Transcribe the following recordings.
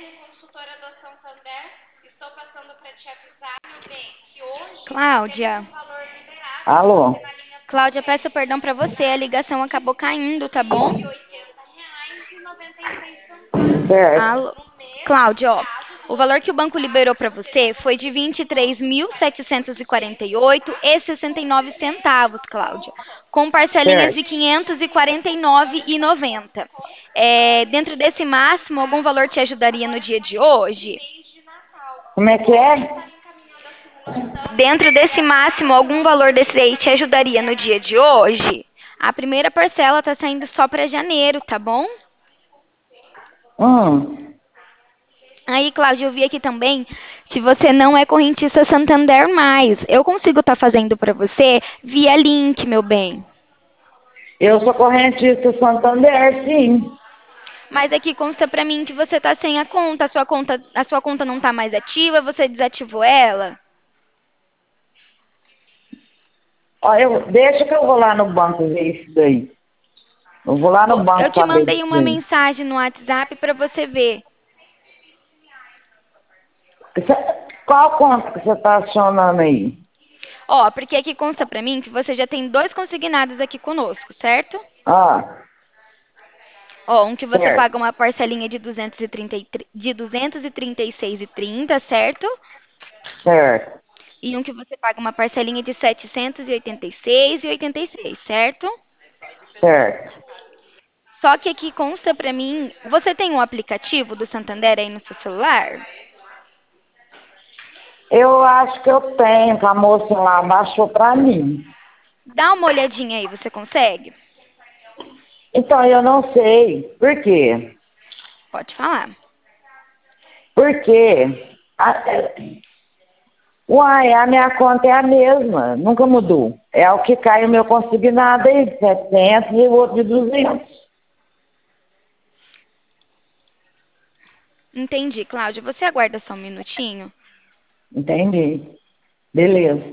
Cláudia, Alô? Cláudia, peço perdão para você, a ligação acabou caindo, tá bom? Certo, Alô, Cláudia, ó, o valor que o banco liberou para você foi de 23.748 e 69 centavos, Cláudia, com parcelinhas de certo. 549,90. Dentro desse máximo, algum valor te ajudaria no dia de hoje? Como é que é? Dentro desse máximo, algum valor desse aí te ajudaria no dia de hoje? A primeira parcela tá saindo só para janeiro, tá bom? Hum, Aí, Cláudia, eu vi aqui também que você não é correntista Santander mais. Eu consigo estar fazendo para você via link, meu bem. eu sou correntista Santander, sim. Mas aqui consta para mim que você tá sem a conta, a sua conta não tá mais ativa, você desativou ela? Ó, deixa que eu vou lá no banco ver isso daí. Eu vou lá no Eu banco te saber mandei disso uma daí. mensagem no WhatsApp para você ver. Qual conta que você está acionando aí? Ó, porque aqui consta para mim que você já tem dois consignados aqui conosco, certo? Ah, Ó, um que você certo, paga uma parcelinha de 236,30, certo? certo, E um que você paga uma parcelinha de 786,86, certo? certo. Só que aqui consta pra mim, você tem um aplicativo do Santander aí no seu celular? Eu acho que eu tenho, que a moça lá baixou para mim. Dá uma olhadinha aí, você consegue? Então, eu não sei. Por quê? Pode falar. Porque uai, a minha conta é a mesma, nunca mudou. É o que cai o meu consignado aí de 700 e o outro de 200. Entendi, Cláudia. Você aguarda só um minutinho? Entendi. Beleza.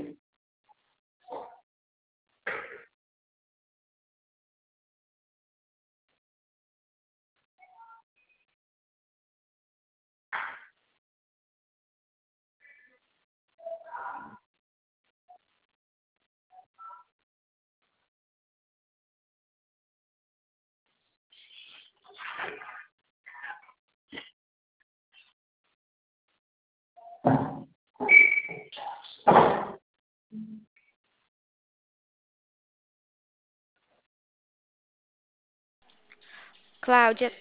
Cláudia,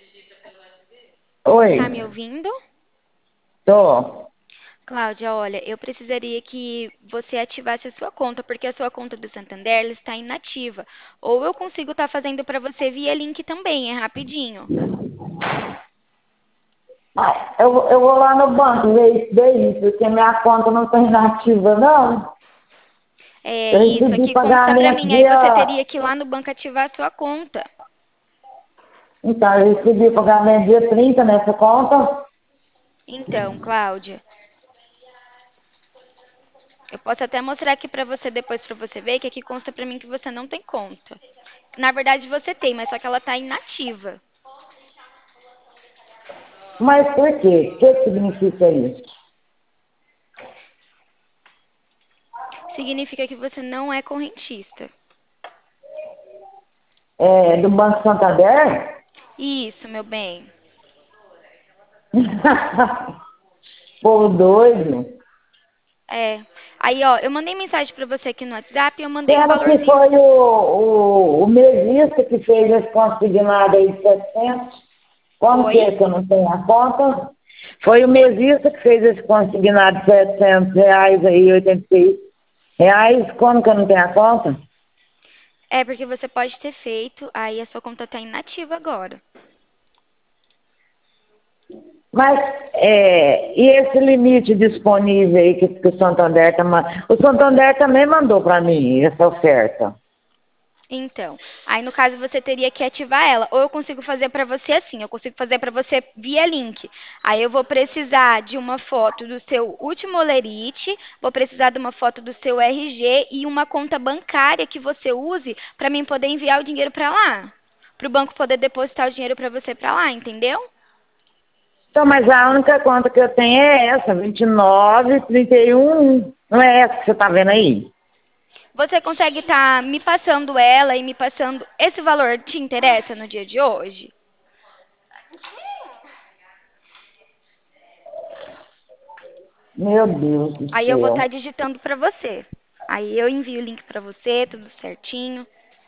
tá me Oi, ouvindo? tô. Cláudia, olha, eu precisaria que você ativasse a sua conta, porque a sua conta do Santander ela está inativa. Ou eu consigo estar fazendo para você via link também, é rapidinho. Ah, eu vou lá no banco ver isso daí, porque minha conta não está inativa, não. É Eu isso, recebi aqui consta pra pagamento mim. Aí você dia. teria que ir lá no banco ativar a sua conta. Então, eu recebi pagamento dia 30 nessa conta. Então, Cláudia, eu posso até mostrar aqui pra você depois pra você ver que aqui consta pra mim que você não tem conta. Na verdade você tem, mas só que ela tá inativa. Mas por quê? O que significa isso? Significa que você não é correntista. É, do Banco Santander? Isso, meu bem. Povo doido. É. Aí, ó, eu mandei mensagem pra você aqui no WhatsApp e eu mandei o Sendo que valorzinho. foi o mesista que fez esse consignado aí de 700. Como que Oi? é que eu não tenho a conta? Foi o mesista que fez esse consignado de 700 reais aí, 86 reais. Como que eu não tenho a conta? É porque você pode ter feito, aí a sua conta tá inativa agora. Mas, e esse limite disponível aí que o Santander tá o Santander também mandou para mim essa oferta. Então, aí no caso você teria que ativar ela. Ou eu consigo fazer para você assim, eu consigo fazer para você via link. Aí eu vou precisar de uma foto do seu último olerite, vou precisar de uma foto do seu RG e uma conta bancária que você use para mim poder enviar o dinheiro para lá. Para o banco poder depositar o dinheiro para você para lá, entendeu? Então, mas a única conta que eu tenho é essa, 29,31. Não é essa que você está vendo aí? Você consegue estar me passando ela e me passando esse valor te interessa no dia de hoje? Meu Deus do Aí eu vou estar céu. digitando para você. Aí eu envio o link para você, tudo certinho.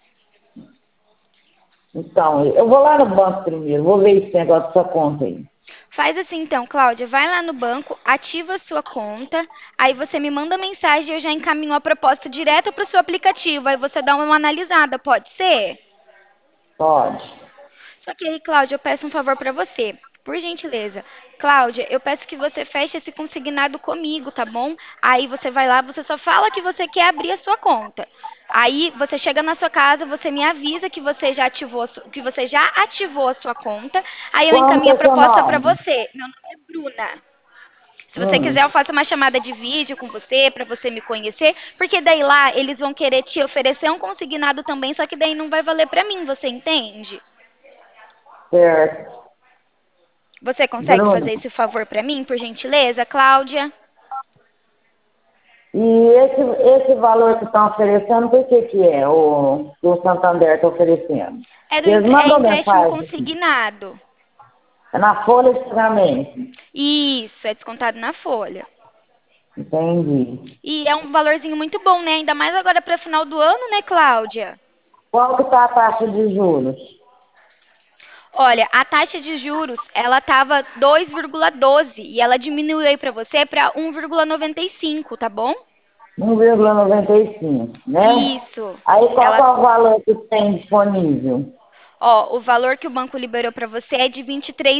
Então, eu vou lá no banco primeiro, vou ver esse negócio da sua conta aí. Faz assim então, Cláudia, vai lá no banco, ativa a sua conta, aí você me manda mensagem e eu já encaminho a proposta direto para o seu aplicativo, aí você dá uma analisada, pode ser? Pode. Só que aí, Cláudia, eu peço um favor para você. Por gentileza. Cláudia, eu peço que você feche esse consignado comigo, tá bom? Aí você vai lá, você só fala que você quer abrir a sua conta. Aí você chega na sua casa, você me avisa que você já ativou, que você já ativou a sua conta. Aí eu Como que encaminho a é seu proposta para nome? você. Meu nome é Bruna. Se você quiser, eu faço uma chamada de vídeo com você para você me conhecer, porque daí lá eles vão querer te oferecer um consignado também, só que daí não vai valer para mim, você entende? Certo. Você consegue Bruno. fazer esse favor para mim, por gentileza, Cláudia? E esse valor que estão oferecendo, por que é que o Santander está oferecendo? Eles É mandam empréstimo mensagem aqui. consignado. É na folha de pagamento. Isso, é descontado na folha. Entendi. E é um valorzinho muito bom, né? Ainda mais agora para final do ano, né, Cláudia? Qual que está a taxa de juros? Olha, a taxa de juros, ela estava 2,12 e ela diminuiu aí para você para 1,95, tá bom? 1,95, né? Isso. Aí qual que Ela, é o valor que tem disponível? ó, o valor que o banco liberou para você é de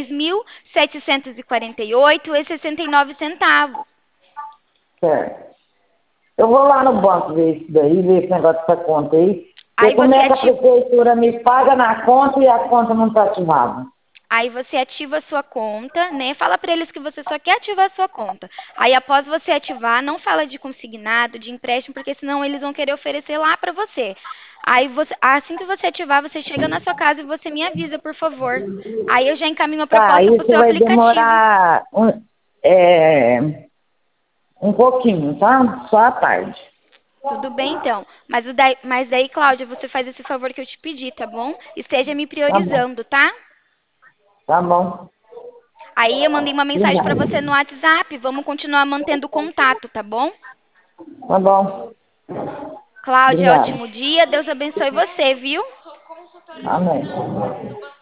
23.748,69 centavos. Certo. Eu vou lá no banco ver isso daí, ver esse negócio dessa conta aí. Porque Aí como você é que a ativa prefeitura me paga na conta e a conta não está ativada? Aí você ativa a sua conta, né? Fala para eles que você só quer ativar a sua conta. Aí após você ativar, não fala de consignado, de empréstimo, porque senão eles vão querer oferecer lá para você. Aí você, assim que você ativar, você chega na sua casa e você me avisa, por favor. Aí eu já encaminho a Tá, proposta para o isso seu vai aplicativo. demorar um pouquinho, tá? Só à tarde. Tudo bem, então. Mas daí, Cláudia, você faz esse favor que eu te pedi, tá bom? Esteja me Tá bom, priorizando, tá? tá bom. Aí eu mandei uma mensagem para você Obrigada. no WhatsApp. Vamos continuar mantendo contato, tá bom? Tá bom. Cláudia, Obrigada. ótimo dia. Deus abençoe você, viu? Amém.